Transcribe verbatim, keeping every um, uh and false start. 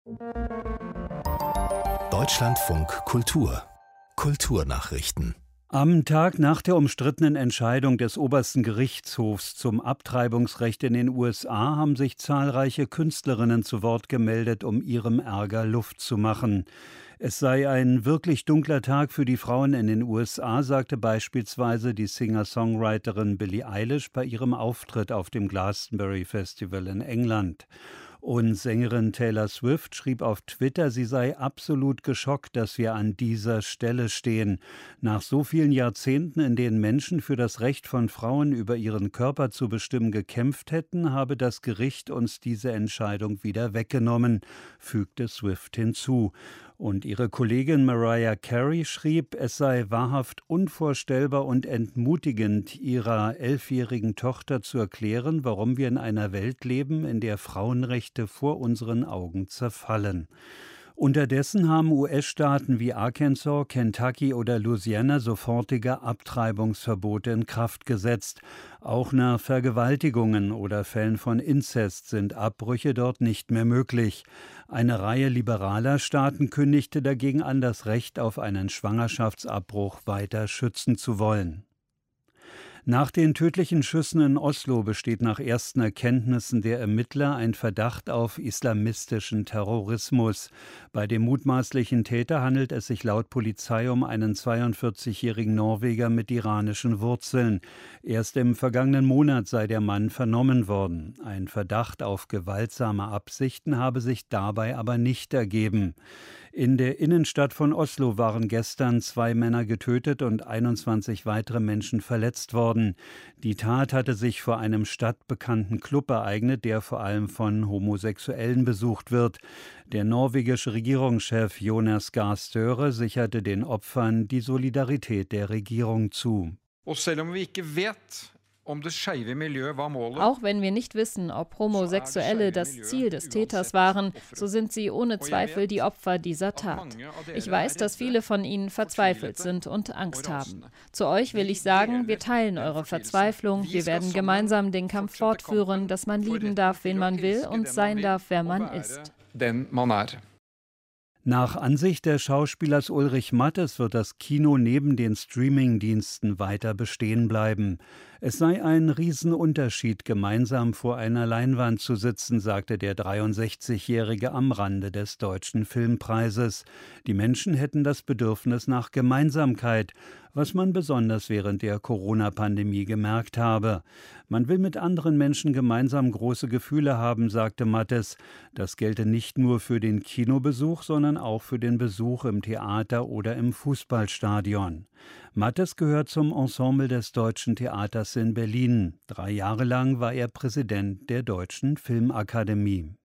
Deutschlandfunk Kultur Kulturnachrichten. Am Tag nach der umstrittenen Entscheidung des obersten Gerichtshofs zum Abtreibungsrecht in den U S A haben sich zahlreiche Künstlerinnen zu Wort gemeldet, um ihrem Ärger Luft zu machen. Es sei ein wirklich dunkler Tag für die Frauen in den U S A, sagte beispielsweise die Singer-Songwriterin Billie Eilish bei ihrem Auftritt auf dem Glastonbury Festival in England. Und Sängerin Taylor Swift schrieb auf Twitter, sie sei absolut geschockt, dass wir an dieser Stelle stehen. Nach so vielen Jahrzehnten, in denen Menschen für das Recht von Frauen über ihren Körper zu bestimmen gekämpft hätten, habe das Gericht uns diese Entscheidung wieder weggenommen, fügte Swift hinzu. Und ihre Kollegin Mariah Carey schrieb, es sei wahrhaft unvorstellbar und entmutigend, ihrer elfjährigen Tochter zu erklären, warum wir in einer Welt leben, in der Frauenrechte vor unseren Augen zerfallen. Unterdessen haben U S-Staaten wie Arkansas, Kentucky oder Louisiana sofortige Abtreibungsverbote in Kraft gesetzt. Auch nach Vergewaltigungen oder Fällen von Inzest sind Abbrüche dort nicht mehr möglich. Eine Reihe liberaler Staaten kündigte dagegen an, das Recht auf einen Schwangerschaftsabbruch weiter schützen zu wollen. Nach den tödlichen Schüssen in Oslo besteht nach ersten Erkenntnissen der Ermittler ein Verdacht auf islamistischen Terrorismus. Bei dem mutmaßlichen Täter handelt es sich laut Polizei um einen zweiundvierzigjährigen Norweger mit iranischen Wurzeln. Erst im vergangenen Monat sei der Mann vernommen worden. Ein Verdacht auf gewaltsame Absichten habe sich dabei aber nicht ergeben. In der Innenstadt von Oslo waren gestern zwei Männer getötet und einundzwanzig weitere Menschen verletzt worden. Die Tat hatte sich vor einem stadtbekannten Club ereignet, der vor allem von Homosexuellen besucht wird. Der norwegische Regierungschef Jonas Gahr Støre sicherte den Opfern die Solidarität der Regierung zu. Og selv om vi ikke vet om det skeive miljøet var målet. Auch wenn wir nicht wissen, ob Homosexuelle das Ziel des Täters waren, so sind sie ohne Zweifel die Opfer dieser Tat. Ich weiß, dass viele von ihnen verzweifelt sind und Angst haben. Zu euch will ich sagen, wir teilen eure Verzweiflung, wir werden gemeinsam den Kampf fortführen, dass man lieben darf, wen man will und sein darf, wer man ist. Den man er. Nach Ansicht des Schauspielers Ulrich Mattes wird das Kino neben den Streaming-Diensten weiter bestehen bleiben. Es sei ein Riesenunterschied, gemeinsam vor einer Leinwand zu sitzen, sagte der dreiundsechzigjährige am Rande des Deutschen Filmpreises. Die Menschen hätten das Bedürfnis nach Gemeinsamkeit, was man besonders während der Corona-Pandemie gemerkt habe. Man will mit anderen Menschen gemeinsam große Gefühle haben, sagte Mattes. Das gelte nicht nur für den Kinobesuch, sondern auch für den Besuch im Theater oder im Fußballstadion. Mattes gehört zum Ensemble des Deutschen Theaters in Berlin. Drei Jahre lang war er Präsident der Deutschen Filmakademie.